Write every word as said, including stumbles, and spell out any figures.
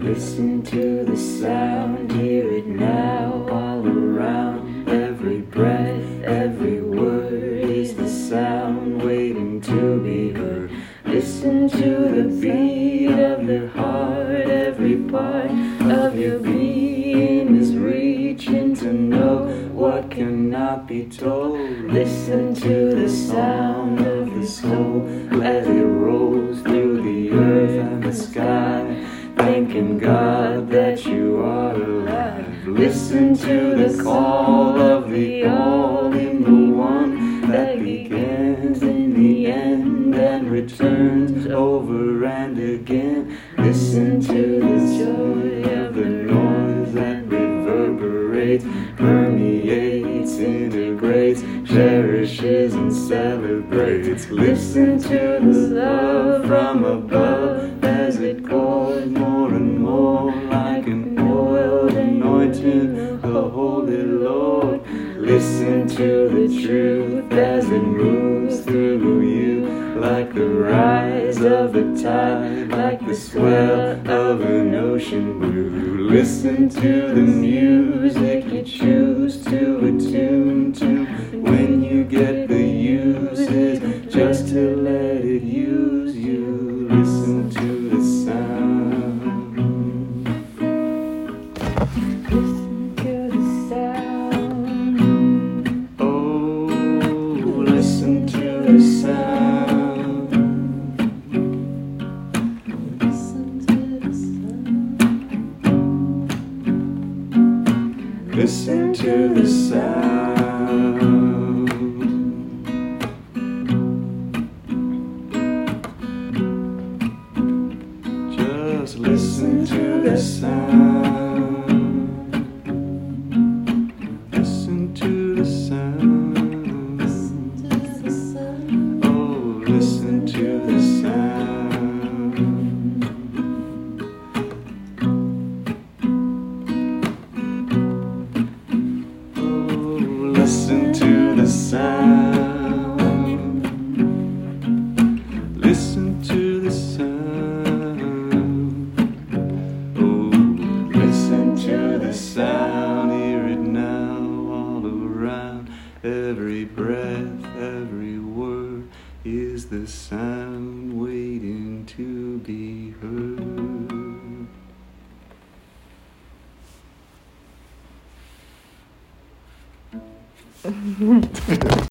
Listen to the sound, hear it now, all around. Every breath, every word is the sound waiting to be heard. Listen to the beat of the heart, every part of your being is reaching to know what cannot be told. Listen to the sound of the soul as it rolls through the earth and the sky, thanking God that you are alive. Listen to the call of the all in the one that begins in the end and returns over and again. Listen to the joy of the noise that reverberates, permeates, integrates, cherishes and celebrates. Listen to the love from above as it pours more and more like an oiled anointing, the Holy Lord. Listen to the truth as it moves through you like the rise of the tide, like the swell of an ocean blue. Listen to the music you choose to attune to when you get the uses, just to let it use you. Listen to the sound. Listen to the sound. Oh, listen to the sound. Listen to the sound. Listen to the sound. Just listen to the sound. Listen to the sound. Oh, listen to the sound. Oh, listen to the sound. Listen to the sound. Oh, listen to the sound, hear it now, all around. Every breath, every word is the sound waiting to be heard.